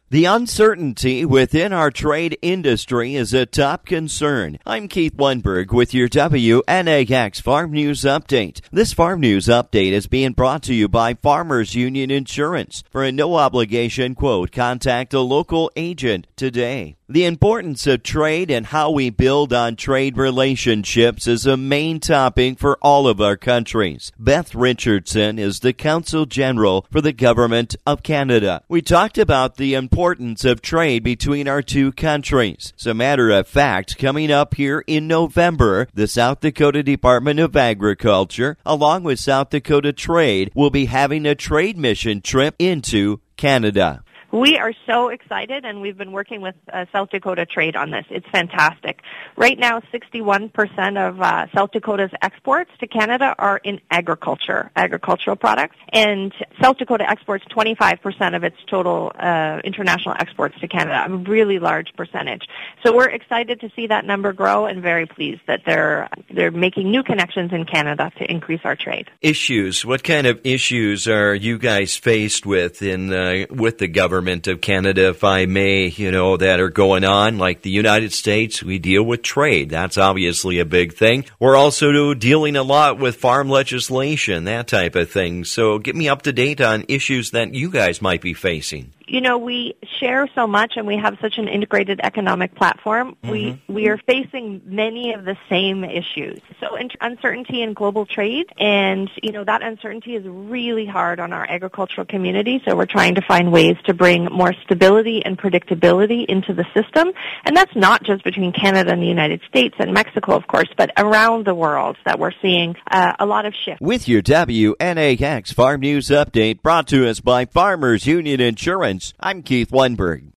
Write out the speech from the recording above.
The uncertainty within our trade industry is a top concern. I'm Keith Lundberg with your WNAX Farm News Update. This Farm News Update is being brought to you by Farmers Union Insurance. For a no-obligation quote, contact a local agent today. The importance of trade and how we build on trade relationships is a main topic for all of our countries. Beth Richardson is the Consul General for the Government of Canada. We talked about the importance of trade between our two countries. As a matter of fact, coming up here in November, the South Dakota Department of Agriculture, along with South Dakota Trade, will be having a trade mission trip into Canada. We are so excited, and we've been working with South Dakota Trade on this. It's fantastic. Right now, 61% of South Dakota's exports to Canada are in agricultural products, and South Dakota exports 25% of its total international exports to Canada, a really large percentage. So we're excited to see that number grow and very pleased that they're making new connections in Canada to increase our trade. Issues. What kind of issues are you guys faced with with the government of Canada, if I may, that are going on? Like the United States, we deal with trade. That's obviously a big thing. We're also dealing a lot with farm legislation, that type of thing. So get me up to date on issues that you guys might be facing. We share so much and we have such an integrated economic platform. Mm-hmm. We are facing many of the same issues. So uncertainty in global trade, and, that uncertainty is really hard on our agricultural community. So we're trying to find ways to bring more stability and predictability into the system. And that's not just between Canada and the United States and Mexico, of course, but around the world that we're seeing a lot of shifts. With your WNAX Farm News Update brought to us by Farmers Union Insurance, I'm Keith Lundberg.